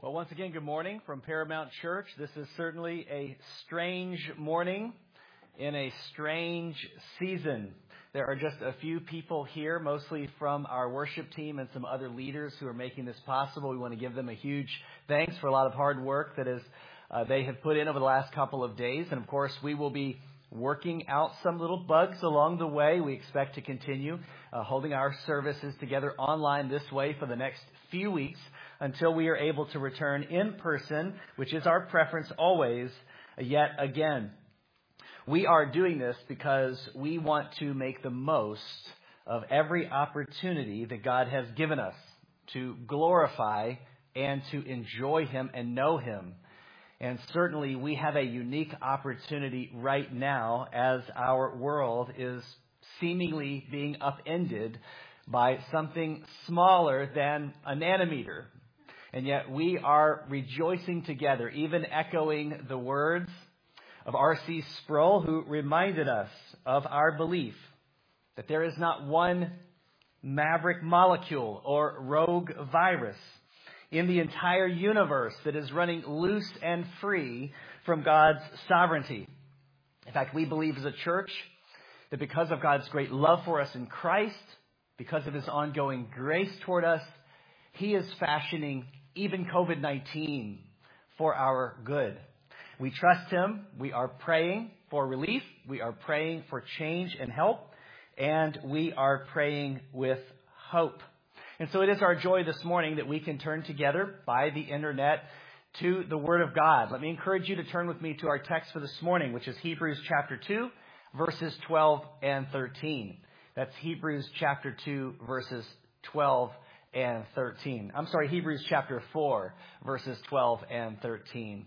Well, once again, good morning from Paramount Church. This is certainly a strange morning in a strange season. There are just a few people here, mostly from our worship team and some other leaders who are making this possible. We want to give them a huge thanks for a lot of hard work that they have put in over the last couple of days. And of course, we will be working out some little bugs along the way. We expect to continue holding our services together online this way for the next few weeks until we are able to return in person, which is our preference always, yet again. We are doing this because we want to make the most of every opportunity that God has given us to glorify and to enjoy Him and know Him. And certainly we have a unique opportunity right now as our world is seemingly being upended by something smaller than a nanometer. And yet we are rejoicing together, even echoing the words of R.C. Sproul, who reminded us of our belief that there is not one maverick molecule or rogue virus in the entire universe that is running loose and free from God's sovereignty. In fact, we believe as a church that because of God's great love for us in Christ, because of His ongoing grace toward us, He is fashioning even COVID-19 for our good. We trust Him. We are praying for relief. We are praying for change and help. And we are praying with hope. And so it is our joy this morning that we can turn together by the internet to the Word of God. Let me encourage you to turn with me to our text for this morning, which is Hebrews chapter 2, verses 12 and 13. That's Hebrews chapter 2, verses 12 and 13. Hebrews chapter 4, verses 12 and 13.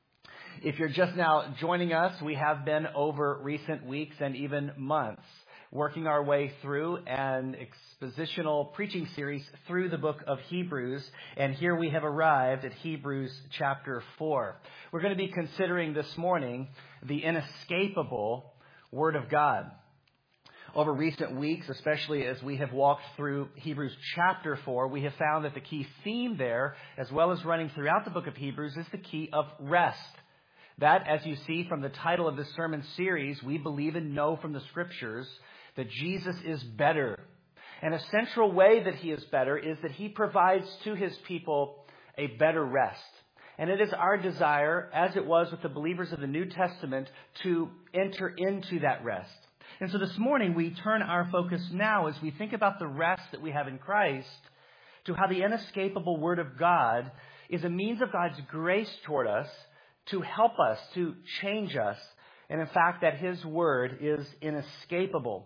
If you're just now joining us, we have been over recent weeks and even months working our way through an expositional preaching series through the book of Hebrews. And here we have arrived at Hebrews chapter 4. We're going to be considering this morning the inescapable Word of God. Over recent weeks, especially as we have walked through Hebrews chapter 4, we have found that the key theme there, as well as running throughout the book of Hebrews, is the key of rest. That, as you see from the title of this sermon series, we believe and know from the Scriptures that Jesus is better. And a central way that He is better is that He provides to His people a better rest. And it is our desire, as it was with the believers of the New Testament, to enter into that rest. And so this morning we turn our focus now, as we think about the rest that we have in Christ, to how the inescapable Word of God is a means of God's grace toward us to help us, to change us, and in fact that His Word is inescapable.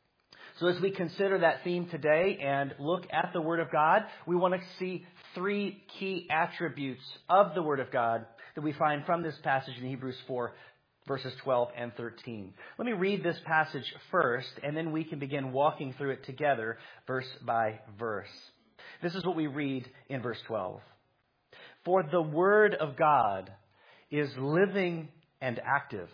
So as we consider that theme today and look at the Word of God, we want to see three key attributes of the Word of God that we find from this passage in Hebrews 4, verses 12 and 13. Let me read this passage first, and then we can begin walking through it together, verse by verse. This is what we read in verse 12. For the Word of God is living and active,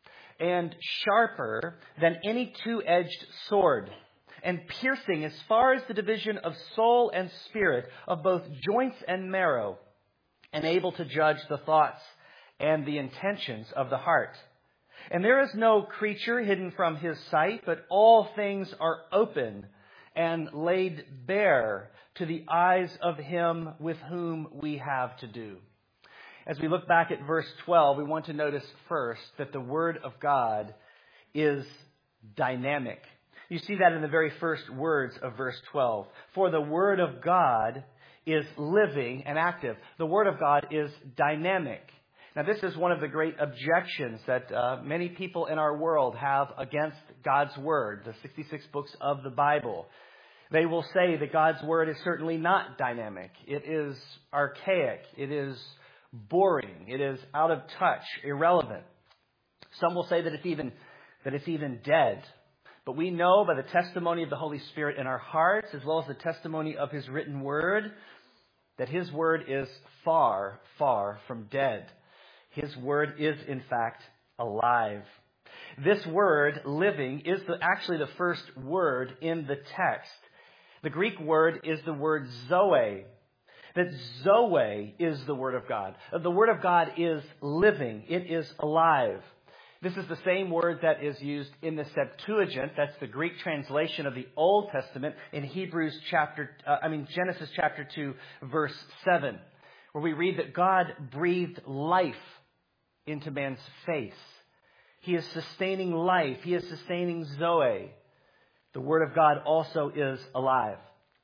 and sharper than any two-edged sword, and piercing as far as the division of soul and spirit, of both joints and marrow, and able to judge the thoughts and the intentions of the heart. And there is no creature hidden from His sight, but all things are open and laid bare to the eyes of Him with whom we have to do. As we look back at verse 12, we want to notice first that the Word of God is dynamic. You see that in the very first words of verse 12. For the Word of God is living and active. The Word of God is dynamic. Now, this is one of the great objections that many people in our world have against God's Word, the 66 books of the Bible. They will say that God's Word is certainly not dynamic. It is archaic. It is boring. It is out of touch, irrelevant. Some will say that it's even dead. But we know by the testimony of the Holy Spirit in our hearts, as well as the testimony of His written Word, that His Word is far, far from dead. His Word is, in fact, alive. This word, living, is actually the first word in the text. The Greek word is the word zoe. that Zoe is the Word of God. The Word of God is living. It is alive. This is the same word that is used in the Septuagint. That's the Greek translation of the Old Testament in Genesis chapter 2, verse 7, where we read that God breathed life into man's face. He is sustaining life. He is sustaining Zoe. The Word of God also is alive.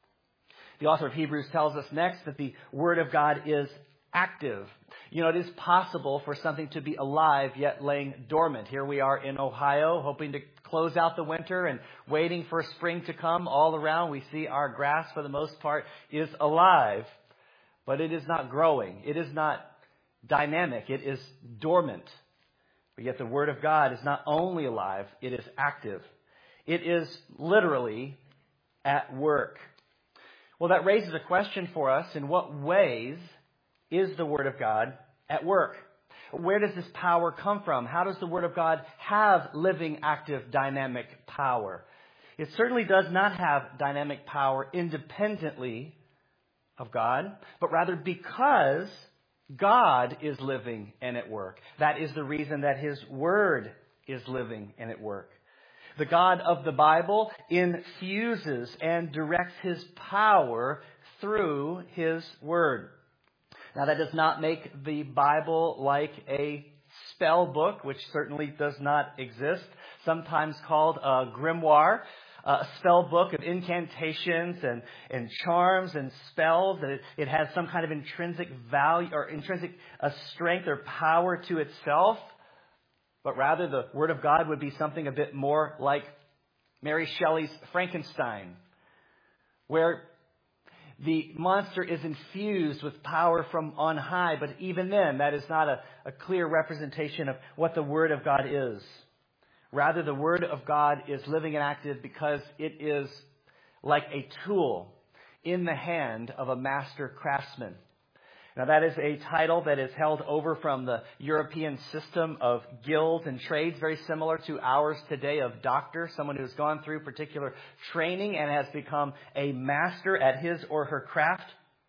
The author of Hebrews tells us next that the Word of God is active. It is possible for something to be alive yet laying dormant. Here we are in Ohio, hoping to close out the winter and waiting for spring to come. All around, we see our grass, for the most part, is alive, but it is not growing. It is not dynamic. It is dormant. But yet the Word of God is not only alive, it is active. It is literally at work. Well, that raises a question for us. In what ways is the Word of God at work? Where does this power come from? How does the Word of God have living, active, dynamic power? It certainly does not have dynamic power independently of God, but rather because God is living and at work. That is the reason that His Word is living and at work. The God of the Bible infuses and directs His power through His Word. Now, that does not make the Bible like a spell book, which certainly does not exist, sometimes called a grimoire, a spell book of incantations and charms and spells. That it has some kind of intrinsic value or intrinsic strength or power to itself. But rather, the Word of God would be something a bit more like Mary Shelley's Frankenstein, where the monster is infused with power from on high, but even then, that is not a clear representation of what the Word of God is. Rather, the Word of God is living and active because it is like a tool in the hand of a master craftsman. Now, that is a title that is held over from the European system of guilds and trades, very similar to ours today of doctor, someone who has gone through particular training and has become a master at his or her craft.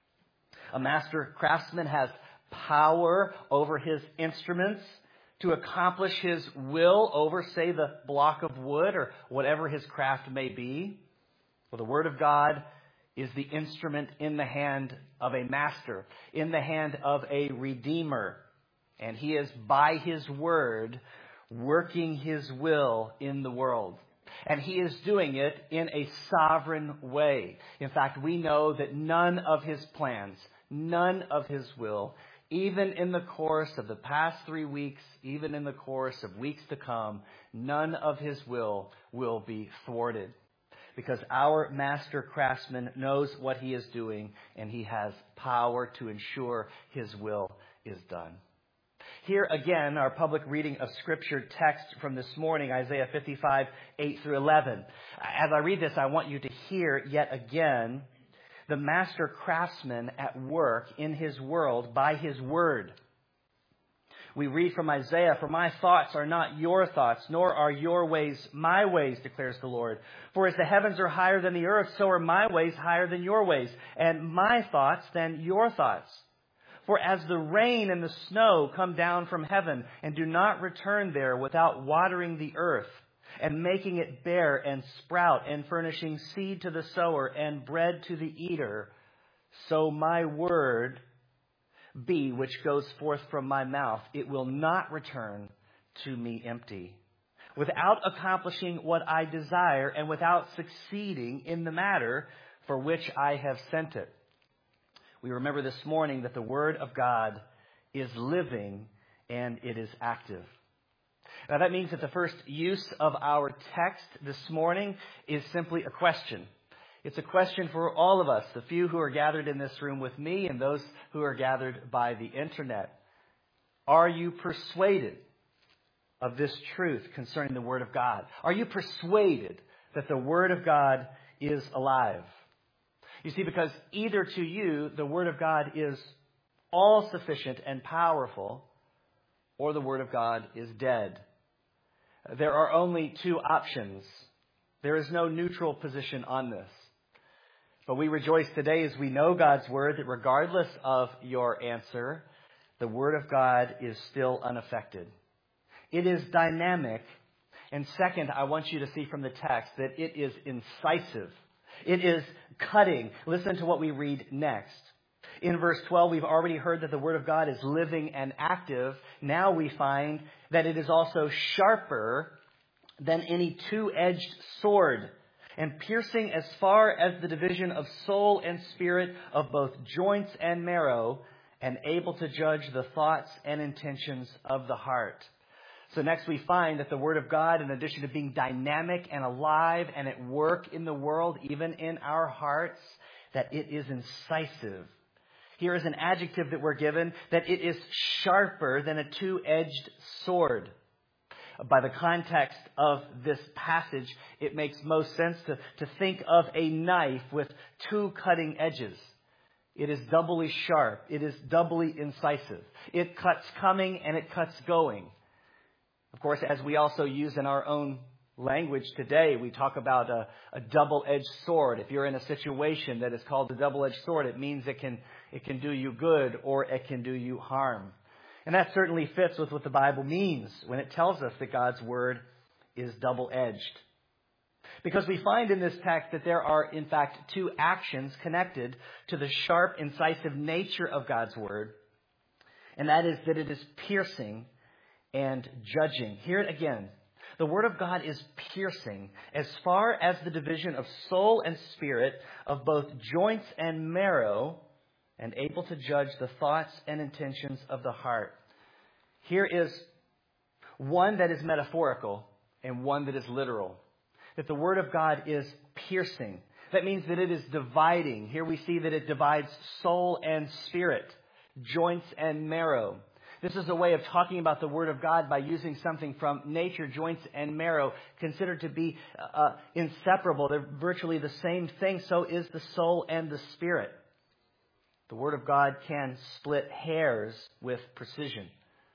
A master craftsman has power over his instruments to accomplish his will over, say, the block of wood or whatever his craft may be. Well, the Word of God is the instrument in the hand of a master, in the hand of a redeemer. And he is, by his word, working his will in the world. And he is doing it in a sovereign way. In fact, we know that none of his plans, none of his will, even in the course of the past 3 weeks, even in the course of weeks to come, none of his will be thwarted. Because our master craftsman knows what he is doing, and he has power to ensure his will is done. Here again, our public reading of Scripture text from this morning, Isaiah 55, 8 through 11. As I read this, I want you to hear yet again the master craftsman at work in his world by his word. We read from Isaiah, "For my thoughts are not your thoughts, nor are your ways my ways, declares the Lord. For as the heavens are higher than the earth, so are my ways higher than your ways, and my thoughts than your thoughts. For as the rain and the snow come down from heaven, and do not return there without watering the earth, and making it bear and sprout, and furnishing seed to the sower and bread to the eater, so my word be which goes forth from my mouth, it will not return to me empty, without accomplishing what I desire and without succeeding in the matter for which I have sent it." We remember this morning that the Word of God is living and it is active. Now that means that the first use of our text this morning is simply a question. It's a question for all of us, the few who are gathered in this room with me and those who are gathered by the internet. Are you persuaded of this truth concerning the Word of God? Are you persuaded that the Word of God is alive? You see, because either to you, the Word of God is all sufficient and powerful, or the Word of God is dead. There are only two options. There is no neutral position on this. But we rejoice today as we know God's Word that regardless of your answer, the Word of God is still unaffected. It is dynamic. And second, I want you to see from the text that it is incisive. It is cutting. Listen to what we read next. In verse 12, we've already heard that the Word of God is living and active. Now we find that it is also sharper than any two-edged sword, and piercing as far as the division of soul and spirit, of both joints and marrow, and able to judge the thoughts and intentions of the heart. So next we find that the Word of God, in addition to being dynamic and alive and at work in the world, even in our hearts, that it is incisive. Here is an adjective that we're given, that it is sharper than a two-edged sword. By the context of this passage, it makes most sense to think of a knife with two cutting edges. It is doubly sharp. It is doubly incisive. It cuts coming and it cuts going. Of course, as we also use in our own language today, we talk about a double-edged sword. If you're in a situation that is called a double-edged sword, it means it can do you good or it can do you harm. And that certainly fits with what the Bible means when it tells us that God's Word is double-edged. Because we find in this text that there are, in fact, two actions connected to the sharp, incisive nature of God's Word. And that is that it is piercing and judging. Hear it again. The Word of God is piercing as far as the division of soul and spirit, of both joints and marrow, and able to judge the thoughts and intentions of the heart. Here is one that is metaphorical and one that is literal. That the Word of God is piercing. That means that it is dividing. Here we see that it divides soul and spirit, joints and marrow. This is a way of talking about the Word of God by using something from nature, joints and marrow, considered to be inseparable. They're virtually the same thing. So is the soul and the spirit. The Word of God can split hairs with precision.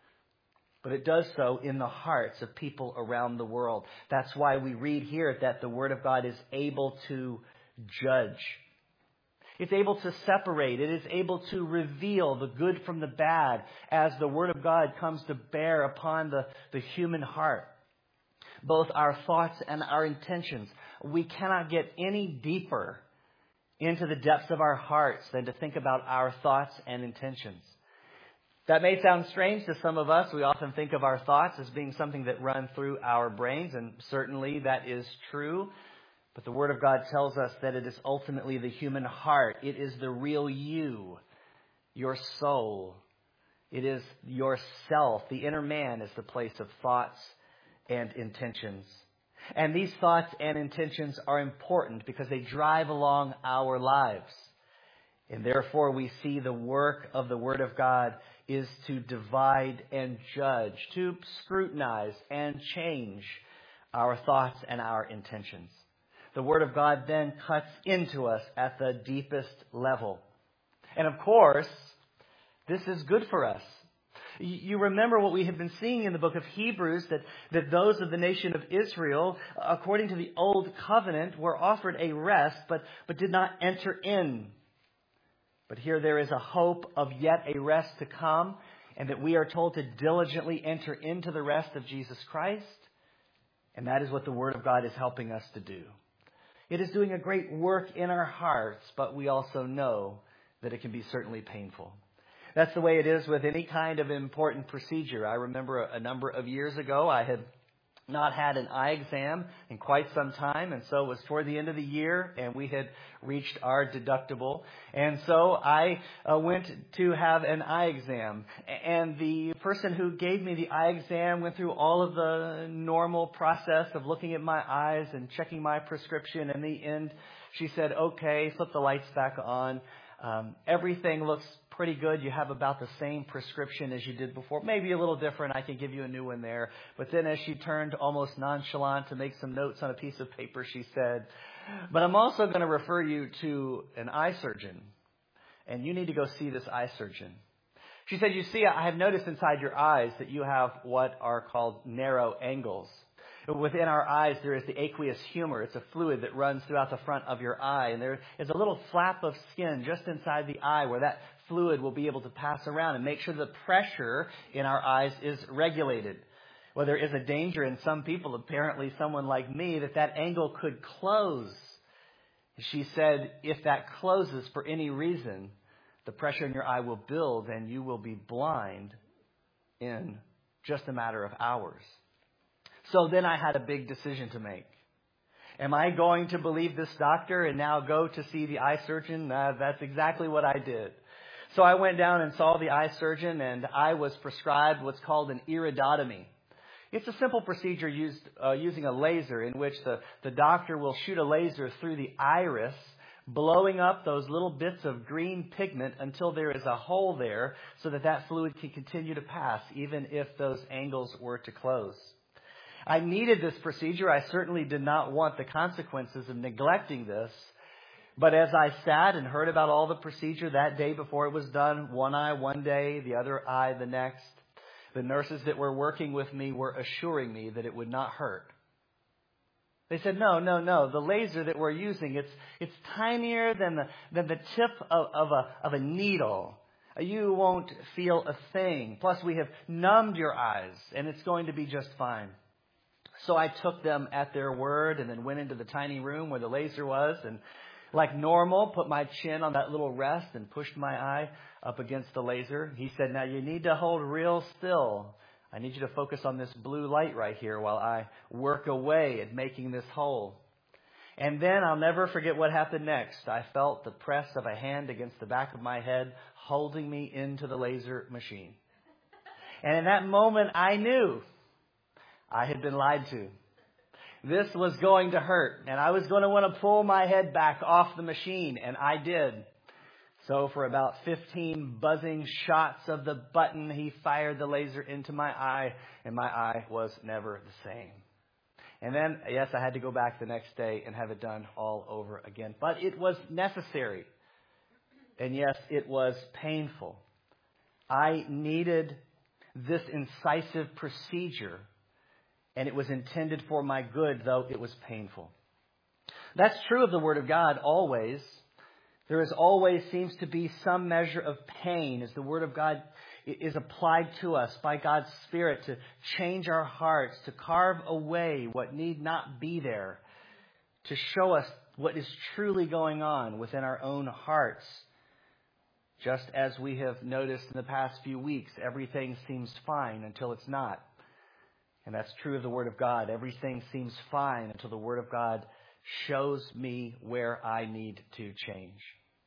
But it does so in the hearts of people around the world. That's why we read here that the Word of God is able to judge. It's able to separate. It is able to reveal the good from the bad as the Word of God comes to bear upon the human heart. Both our thoughts and our intentions. We cannot get any deeper into the depths of our hearts than to think about our thoughts and intentions. That may sound strange to some of us. We often think of our thoughts as being something that run through our brains, and certainly that is true. But the Word of God tells us that it is ultimately the human heart. It is the real you, your soul. It is yourself. The inner man is the place of thoughts and intentions. And these thoughts and intentions are important because they drive along our lives. And therefore we see the work of the Word of God is to divide and judge, to scrutinize and change our thoughts and our intentions. The Word of God then cuts into us at the deepest level. And of course, this is good for us. You remember what we have been seeing in the book of Hebrews, that those of the nation of Israel, according to the old covenant, were offered a rest, but did not enter in. But here there is a hope of yet a rest to come, and that we are told to diligently enter into the rest of Jesus Christ. And that is what the Word of God is helping us to do. It is doing a great work in our hearts, but we also know that it can be certainly painful. That's the way it is with any kind of important procedure. I remember a number of years ago, I had not had an eye exam in quite some time, and so it was toward the end of the year, and we had reached our deductible. And so I went to have an eye exam, and the person who gave me the eye exam went through all of the normal process of looking at my eyes and checking my prescription. In the end, she said, "Okay, flip the lights back on. Everything looks pretty good. You have about the same prescription as you did before. Maybe a little different. I can give you a new one there." But then as she turned almost nonchalant to make some notes on a piece of paper, she said, "But I'm also going to refer you to an eye surgeon, and you need to go see this eye surgeon." She said, "You see, I have noticed inside your eyes that you have what are called narrow angles, Within our eyes, there is the aqueous humor. It's a fluid that runs throughout the front of your eye. And there is a little flap of skin just inside the eye where that fluid will be able to pass around and make sure the pressure in our eyes is regulated. Well, there is a danger in some people, apparently someone like me, that angle could close. She said, if that closes for any reason, the pressure in your eye will build and you will be blind in just a matter of hours. So then I had a big decision to make. Am I going to believe this doctor and now go to see the eye surgeon? That's exactly what I did. So I went down and saw the eye surgeon, and I was prescribed what's called an iridotomy. It's a simple procedure using a laser in which the doctor will shoot a laser through the iris, blowing up those little bits of green pigment until there is a hole there so that fluid can continue to pass, even if those angles were to close. I needed this procedure. I certainly did not want the consequences of neglecting this. But as I sat and heard about all the procedure that day before it was done, one eye one day, the other eye the next, the nurses that were working with me were assuring me that it would not hurt. They said, no. The laser that we're using, it's tinier than the tip of a needle. You won't feel a thing. Plus, we have numbed your eyes, and it's going to be just fine. So I took them at their word and then went into the tiny room where the laser was and, like normal, put my chin on that little rest and pushed my eye up against the laser. He said, now you need to hold real still. I need you to focus on this blue light right here while I work away at making this hole. And then I'll never forget what happened next. I felt the press of a hand against the back of my head holding me into the laser machine. And in that moment, I knew I had been lied to. This was going to hurt, and I was going to want to pull my head back off the machine, and I did. So for about 15 buzzing shots of the button, he fired the laser into my eye, and my eye was never the same. And then, yes, I had to go back the next day and have it done all over again. But it was necessary. And yes, it was painful. I needed this incisive procedure, and it was intended for my good, though it was painful. That's true of the Word of God always. There is always seems to be some measure of pain as the Word of God is applied to us by God's Spirit to change our hearts, to carve away what need not be there, to show us what is truly going on within our own hearts. Just as we have noticed in the past few weeks, everything seems fine until it's not. And that's true of the Word of God. Everything seems fine until the Word of God shows me where I need to change.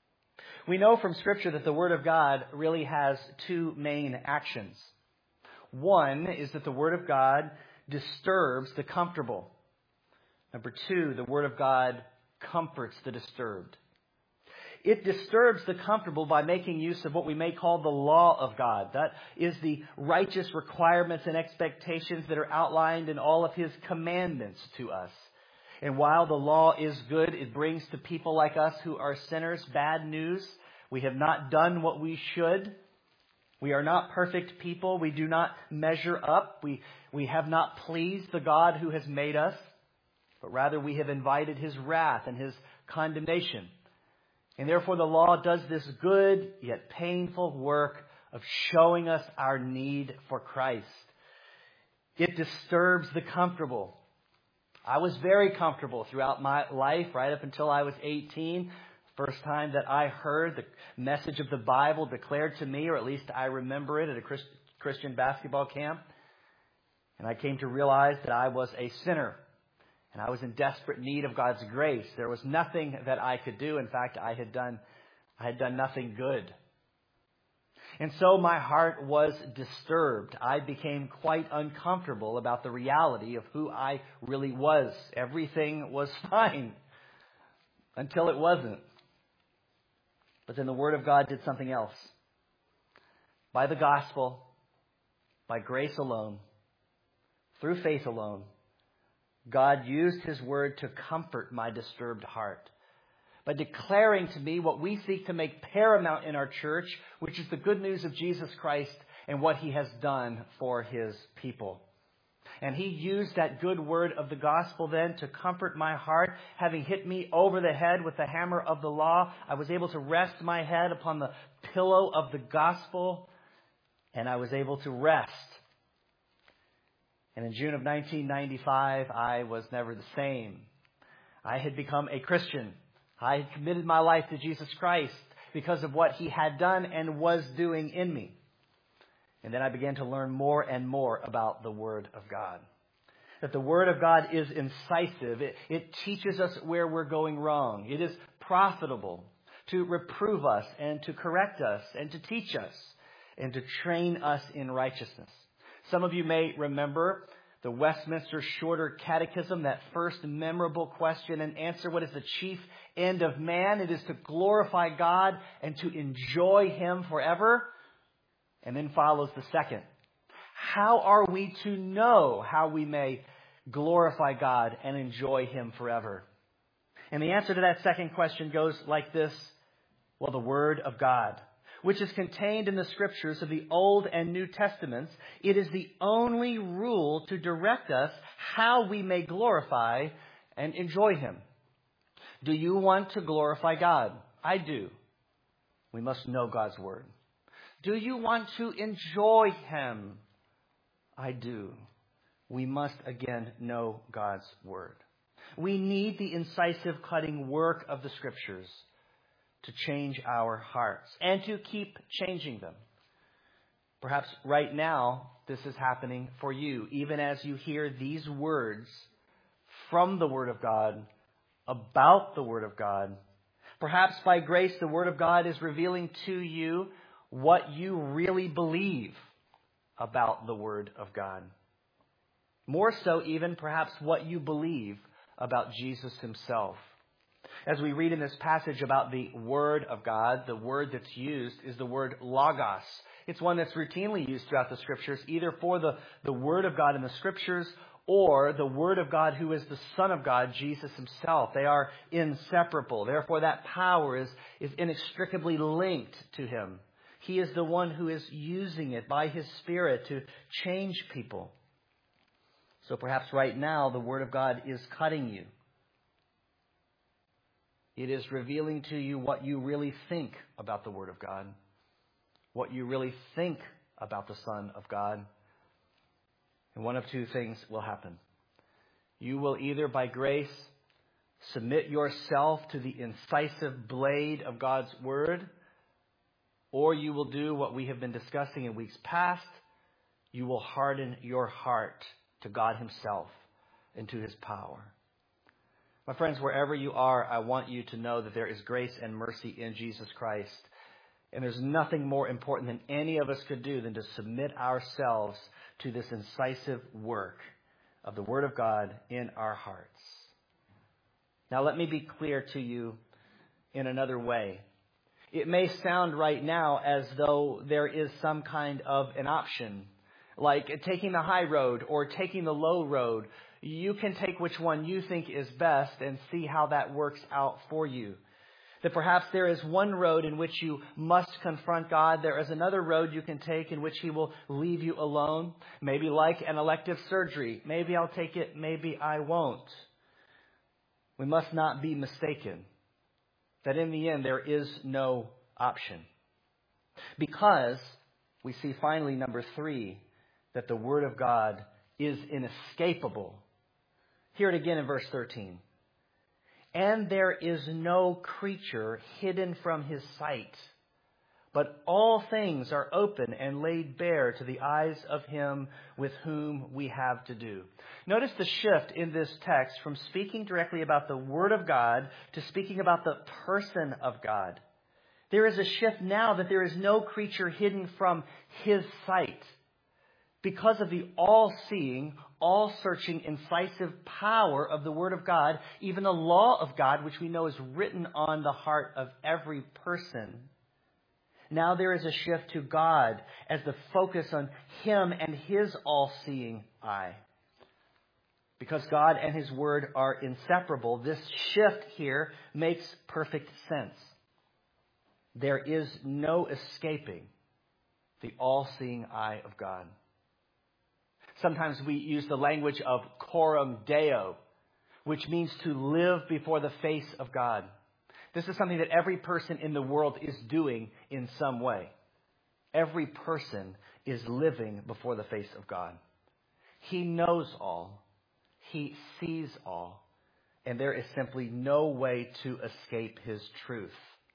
We know from Scripture that the Word of God really has two main actions. One is that the Word of God disturbs the comfortable. Number two, the Word of God comforts the disturbed. It disturbs the comfortable by making use of what we may call the law of God. That is the righteous requirements and expectations that are outlined in all of His commandments to us. And while the law is good, it brings to people like us who are sinners bad news. We have not done what we should. We are not perfect people. We do not measure up. We have not pleased the God who has made us. But rather we have invited His wrath and His condemnation. And therefore the law does this good yet painful work of showing us our need for Christ. It disturbs the comfortable. I was very comfortable throughout my life, right up until I was 18. First time that I heard the message of the Bible declared to me, or at least I remember it at a Christian basketball camp. And I came to realize that I was a sinner. And I was in desperate need of God's grace. There was nothing that I could do. In fact, I had done nothing good. And so my heart was disturbed. I became quite uncomfortable about the reality of who I really was. Everything was fine until it wasn't. But then the Word of God did something else. By the gospel, by grace alone, through faith alone, God used His Word to comfort my disturbed heart by declaring to me what we seek to make paramount in our church, which is the good news of Jesus Christ and what He has done for His people. And He used that good word of the gospel then to comfort my heart. Having hit me over the head with the hammer of the law, I was able to rest my head upon the pillow of the gospel, and I was able to rest. And in June of 1995, I was never the same. I had become a Christian. I had committed my life to Jesus Christ because of what He had done and was doing in me. And then I began to learn more and more about the Word of God. That the Word of God is incisive. It teaches us where we're going wrong. It is profitable to reprove us and to correct us and to teach us and to train us in righteousness. Some of you may remember the Westminster Shorter Catechism, that first memorable question and answer. What is the chief end of man? It is to glorify God and to enjoy Him forever. And then follows the second. How are we to know how we may glorify God and enjoy Him forever? And the answer to that second question goes like this. Well, the Word of God, which is contained in the Scriptures of the Old and New Testaments, it is the only rule to direct us how we may glorify and enjoy Him. Do you want to glorify God? I do. We must know God's Word. Do you want to enjoy Him? I do. We must again know God's Word. We need the incisive, cutting work of the Scriptures to change our hearts and to keep changing them. Perhaps right now this is happening for you, even as you hear these words from the Word of God, about the Word of God. Perhaps by grace the Word of God is revealing to you what you really believe about the Word of God. More so even perhaps what you believe about Jesus Himself. As we read in this passage about the Word of God, the word that's used is the word logos. It's one that's routinely used throughout the Scriptures, either for the Word of God in the Scriptures or the Word of God who is the Son of God, Jesus Himself. They are inseparable. Therefore, that power is inextricably linked to Him. He is the one who is using it by His Spirit to change people. So perhaps right now the Word of God is cutting you. It is revealing to you what you really think about the Word of God, what you really think about the Son of God. And one of two things will happen. You will either by grace submit yourself to the incisive blade of God's Word, or you will do what we have been discussing in weeks past. You will harden your heart to God Himself and to His power. My friends, wherever you are, I want you to know that there is grace and mercy in Jesus Christ. And there's nothing more important than any of us could do than to submit ourselves to this incisive work of the Word of God in our hearts. Now, let me be clear to you in another way. It may sound right now as though there is some kind of an option, like taking the high road or taking the low road. You can take which one you think is best and see how that works out for you. That perhaps there is one road in which you must confront God. There is another road you can take in which He will leave you alone. Maybe like an elective surgery. Maybe I'll take it, maybe I won't. We must not be mistaken that in the end there is no option. Because we see finally, number 3, that the Word of God is inescapable. Hear it again in verse 13. And there is no creature hidden from His sight, but all things are open and laid bare to the eyes of Him with whom we have to do. Notice the shift in this text from speaking directly about the Word of God to speaking about the person of God. There is a shift now that there is no creature hidden from His sight. Because of the all-seeing, all-searching, incisive power of the Word of God, even the law of God, which we know is written on the heart of every person. Now there is a shift to God as the focus on Him and His all-seeing eye. Because God and His Word are inseparable, this shift here makes perfect sense. There is no escaping the all-seeing eye of God. Sometimes we use the language of coram Deo, which means to live before the face of God. This is something that every person in the world is doing in some way. Every person is living before the face of God. He knows all. He sees all. And there is simply no way to escape His truth.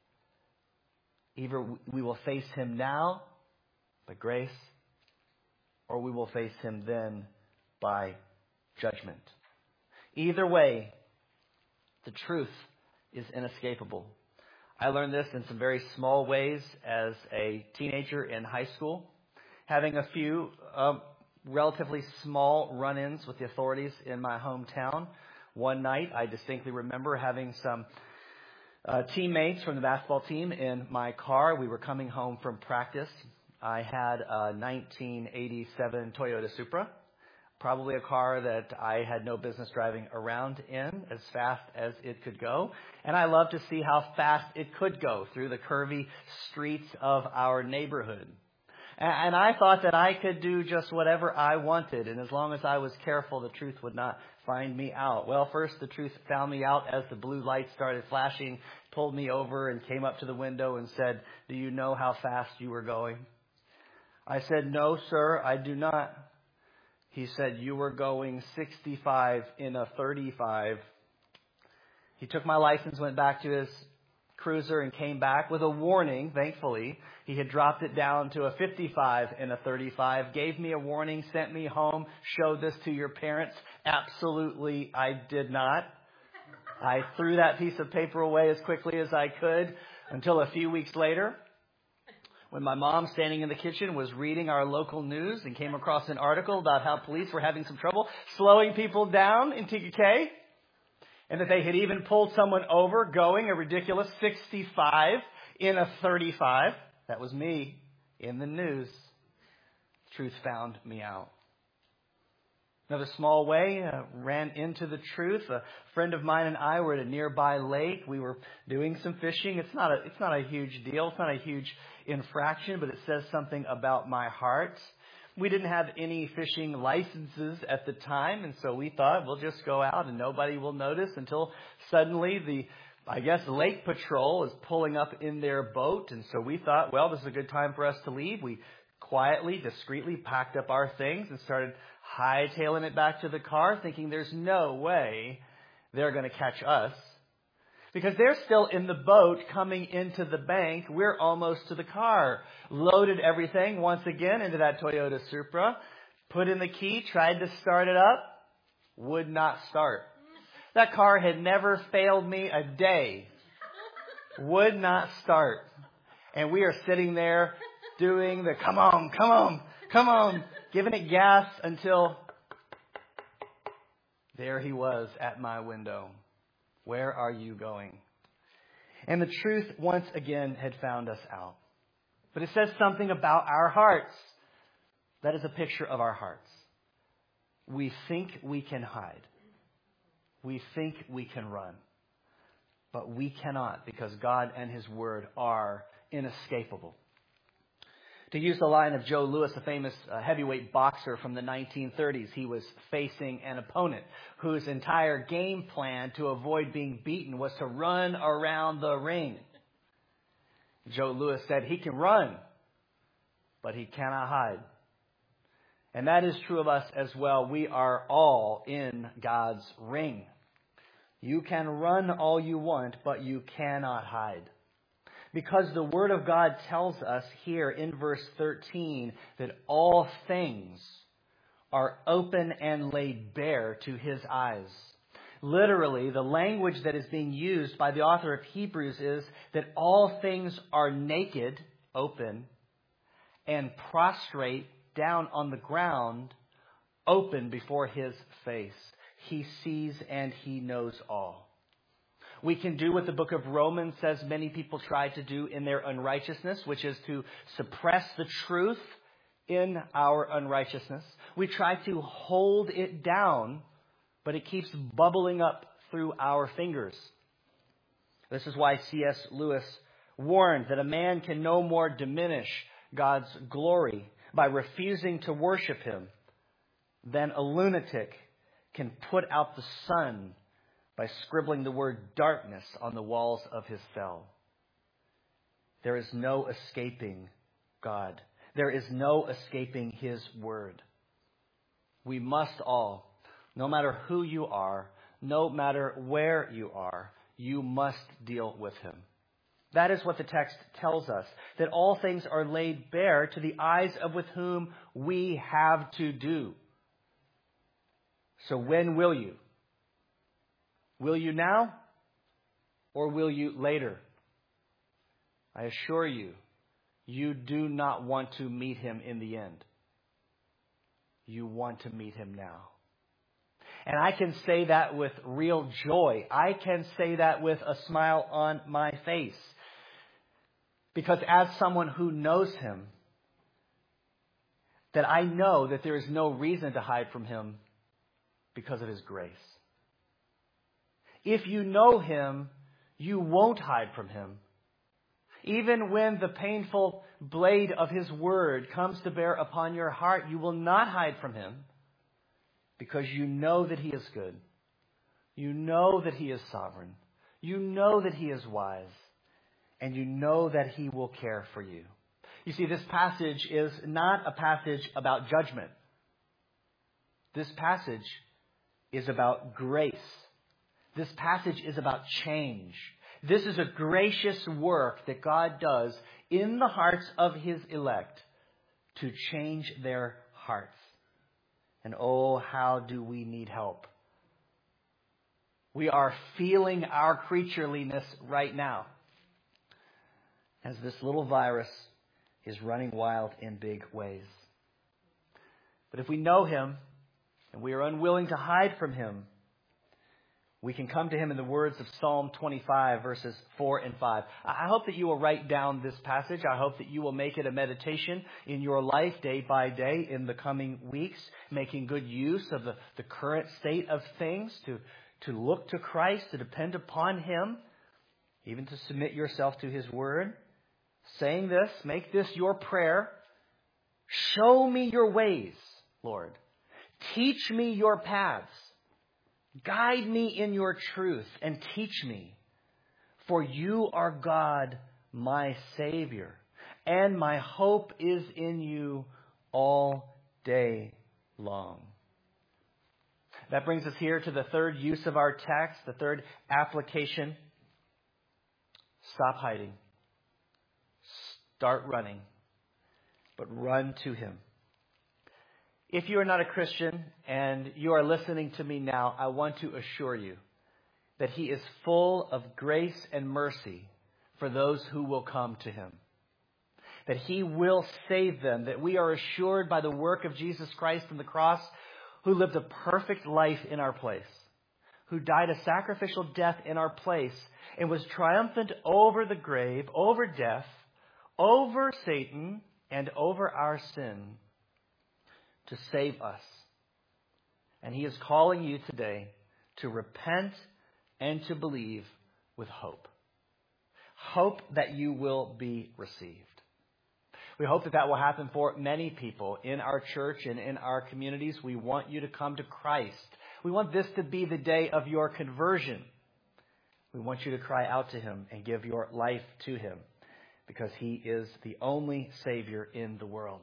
Either we will face Him now by grace, or we will face Him then by judgment. Either way, the truth is inescapable. I learned this in some very small ways as a teenager in high school, having a few relatively small run-ins with the authorities in my hometown. One night, I distinctly remember having some teammates from the basketball team in my car. We were coming home from practice. I had a 1987 Toyota Supra, probably a car that I had no business driving around in as fast as it could go. And I loved to see how fast it could go through the curvy streets of our neighborhood. And I thought that I could do just whatever I wanted. And as long as I was careful, the truth would not find me out. Well, first the truth found me out as the blue lights started flashing, pulled me over and came up to the window and said, "Do you know how fast you were going?" I said, "No, sir, I do not." He said, "You were going 65 in a 35. He took my license, went back to his cruiser, and came back with a warning, thankfully. He had dropped it down to a 55 in a 35, gave me a warning, sent me home, showed this to your parents. Absolutely, I did not. I threw that piece of paper away as quickly as I could until a few weeks later, when my mom, standing in the kitchen, was reading our local news and came across an article about how police were having some trouble slowing people down in TKK, and that they had even pulled someone over going a ridiculous 65 in a 35. That was me in the news. Truth found me out. Another small way, ran into the truth. A friend of mine and I were at a nearby lake. We were doing some fishing. It's not a huge deal. It's not a huge infraction, but it says something about my heart. We didn't have any fishing licenses at the time, and so we thought we'll just go out and nobody will notice until suddenly the Lake Patrol is pulling up in their boat. And so we thought, well, this is a good time for us to leave. We quietly, discreetly packed up our things and started hightailing it back to the car, thinking there's no way they're going to catch us, because they're still in the boat coming into the bank. We're almost to the car. Loaded everything once again into that Toyota Supra, put in the key, tried to start it up, would not start. That car had never failed me a day. Would not start. And we are sitting there doing the come on, giving it gas until there he was at my window. Where are you going? And the truth once again had found us out. But it says something about our hearts. That is a picture of our hearts. We think we can hide. We think we can run. But we cannot, because God and His Word are inescapable. To use the line of Joe Louis, a famous heavyweight boxer from the 1930s, he was facing an opponent whose entire game plan to avoid being beaten was to run around the ring. Joe Louis said he can run, but he cannot hide. And that is true of us as well. We are all in God's ring. You can run all you want, but you cannot hide. Because the Word of God tells us here in verse 13 that all things are open and laid bare to His eyes. Literally, the language that is being used by the author of Hebrews is that all things are naked, open, and prostrate down on the ground, open before His face. He sees and He knows all. We can do what the book of Romans says many people try to do in their unrighteousness, which is to suppress the truth in our unrighteousness. We try to hold it down, but it keeps bubbling up through our fingers. This is why C.S. Lewis warned that a man can no more diminish God's glory by refusing to worship Him than a lunatic can put out the sun by scribbling the word darkness on the walls of his cell. There is no escaping God. There is no escaping His Word. We must all, no matter who you are, no matter where you are, you must deal with Him. That is what the text tells us, that all things are laid bare to the eyes of with whom we have to do. So when will you? Will you now or will you later? I assure you, you do not want to meet Him in the end. You want to meet Him now. And I can say that with real joy. I can say that with a smile on my face. Because as someone who knows Him, that I know that there is no reason to hide from Him because of His grace. If you know Him, you won't hide from Him. Even when the painful blade of His Word comes to bear upon your heart, you will not hide from Him because you know that He is good. You know that He is sovereign. You know that He is wise. And you know that He will care for you. You see, this passage is not a passage about judgment. This passage is about grace. This passage is about change. This is a gracious work that God does in the hearts of His elect to change their hearts. And oh, how do we need help? We are feeling our creatureliness right now as this little virus is running wild in big ways. But if we know Him and we are unwilling to hide from Him, we can come to Him in the words of Psalm 25, verses 4 and 5. I hope that you will write down this passage. I hope that you will make it a meditation in your life day by day in the coming weeks, making good use of the current state of things to look to Christ, to depend upon Him, even to submit yourself to His Word. Saying this, make this your prayer. Show me your ways, Lord. Teach me your paths. Guide me in your truth and teach me. For you are God, my Savior, and my hope is in you all day long. That brings us here to the third use of our text, the third application. Stop hiding. Start running, but run to Him. If you are not a Christian and you are listening to me now, I want to assure you that He is full of grace and mercy for those who will come to Him. That He will save them, that we are assured by the work of Jesus Christ on the cross, who lived a perfect life in our place, who died a sacrificial death in our place, and was triumphant over the grave, over death, over Satan, and over our sin, to save us. And He is calling you today to repent and to believe with hope. Hope that you will be received. We hope that that will happen for many people in our church and in our communities. We want you to come to Christ. We want this to be the day of your conversion. We want you to cry out to Him and give your life to Him because He is the only Savior in the world.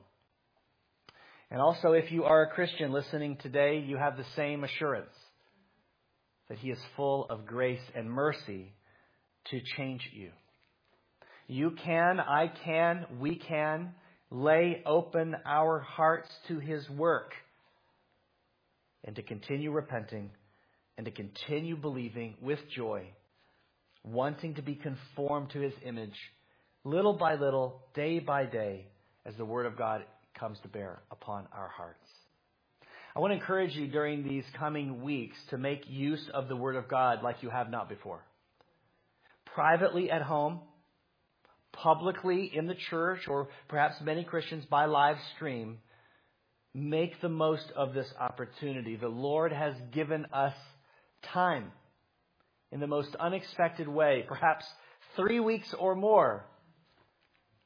And also, if you are a Christian listening today, you have the same assurance that He is full of grace and mercy to change you. You can, I can, we can lay open our hearts to His work and to continue repenting and to continue believing with joy, wanting to be conformed to His image little by little, day by day, as the Word of God comes to bear upon our hearts. I want to encourage you during these coming weeks to make use of the Word of God like you have not before. Privately at home, publicly in the church, or perhaps many Christians by live stream, make the most of this opportunity. The Lord has given us time in the most unexpected way, perhaps 3 weeks or more,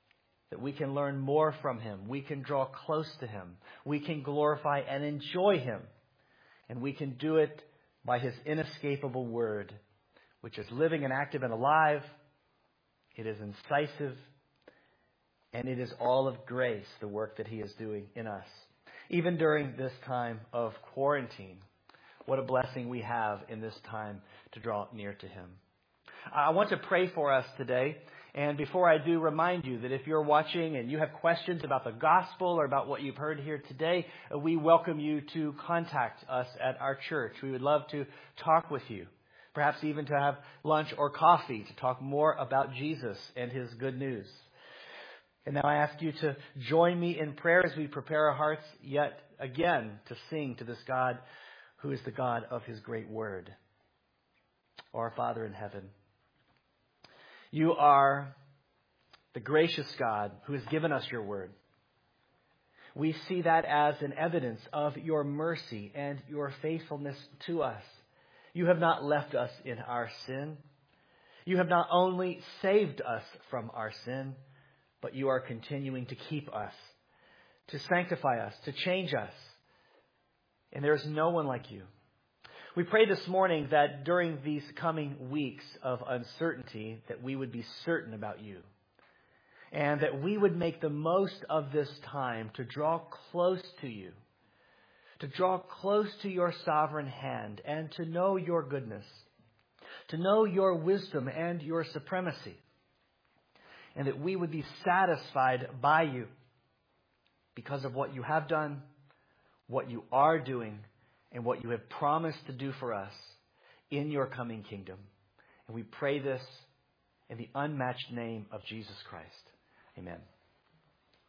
that we can learn more from him. We can draw close to him. We can glorify and enjoy him. And we can do it by his inescapable word, which is living and active and alive. It is incisive. And it is all of grace, the work that he is doing in us. Even during this time of quarantine, what a blessing we have in this time to draw near to him. I want to pray for us today. And before I do, remind you that if you're watching and you have questions about the gospel or about what you've heard here today, we welcome you to contact us at our church. We would love to talk with you, perhaps even to have lunch or coffee to talk more about Jesus and his good news. And now I ask you to join me in prayer as we prepare our hearts yet again to sing to this God who is the God of his great word. Our Father in heaven, you are the gracious God who has given us your word. We see that as an evidence of your mercy and your faithfulness to us. You have not left us in our sin. You have not only saved us from our sin, but you are continuing to keep us, to sanctify us, to change us. And there is no one like you. We pray this morning that during these coming weeks of uncertainty, that we would be certain about you. And that we would make the most of this time to draw close to you. To draw close to your sovereign hand and to know your goodness. To know your wisdom and your supremacy. And that we would be satisfied by you because of what you have done, what you are doing, and what you have promised to do for us in your coming kingdom. And we pray this in the unmatched name of Jesus Christ. Amen.